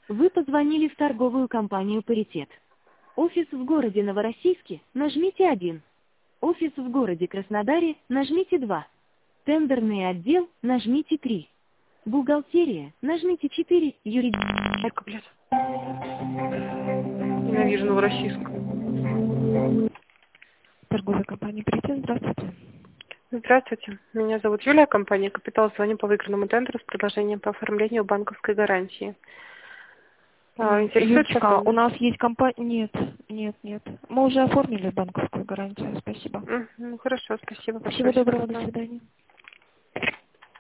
Вы позвонили в торговую компанию «Паритет». Офис в городе Новороссийске, нажмите 1. Офис в городе Краснодаре, нажмите 2. Тендерный отдел, нажмите 3. Бухгалтерия, нажмите 4. Майка, блядь. Ненавижу Новороссийск. Торговая компания «Паритет». Здравствуйте. Здравствуйте. Меня зовут Юлия, компания «Капитал». Звоню по выигранному тендеру с предложением по оформлению банковской гарантии. Интересует Юлечка, у подробно? нас есть компания... Нет. Мы уже оформили банковскую гарантию. Спасибо. Ну, хорошо, спасибо Всего большое. доброго, до свидания.